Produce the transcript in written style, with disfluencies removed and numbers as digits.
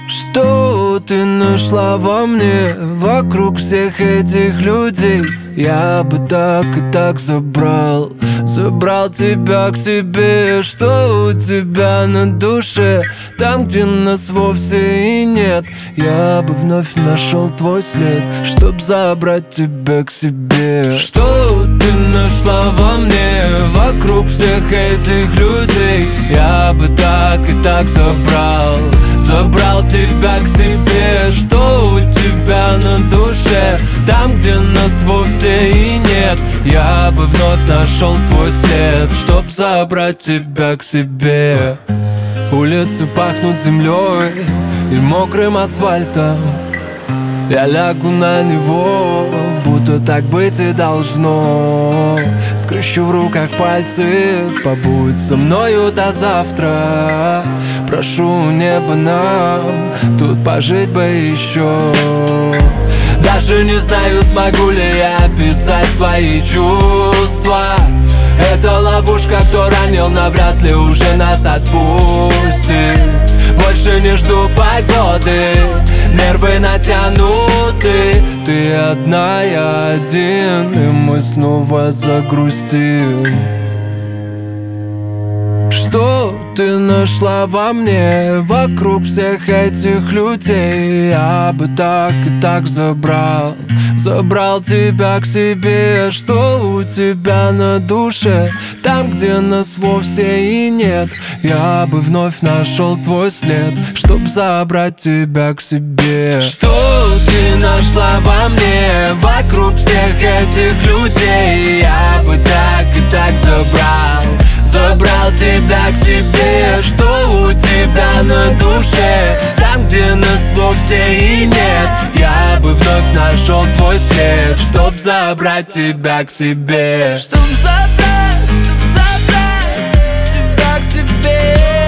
Что ты нашла во мне, вокруг всех этих людей? Я бы так и так забрал тебя к себе. Что у тебя на душе, там, где нас вовсе и нет? Я бы вновь нашел твой след, чтоб забрать тебя к себе. Что ты нашла во мне, вокруг всех этих людей? Я бы так и так забрал тебя к себе. Что у тебя на душе, там, где нас вовсе и нет? Я бы вновь нашел твой след, чтоб забрать тебя к себе. Улицы пахнут землей и мокрым асфальтом. Я лягу на него, будто так быть и должно. Скрещу в руках пальцы, побудь со мною до завтра. Прошу неба нам тут пожить бы еще. Даже не знаю, смогу ли я описать свои чувства. Это ловушка, кто ранил, навряд ли уже нас отпустит. Больше не жду погоды, нервы натянуты. Ты одна, я один, и мы снова загрустим. Что ты нашла во мне, вокруг всех этих людей? Я бы так и так забрал тебя к себе. Что у тебя на душе, там, где нас вовсе и нет? Я бы вновь нашел твой след, чтоб забрать тебя к себе. Что ты нашла во мне, вокруг всех этих людей? Я бы так и так забрал тебя к себе. Что у тебя на душе, там, где нас вовсе и нет? Я бы вновь нашел твой след, чтоб забрать тебя к себе. Чтоб забрать тебя к себе.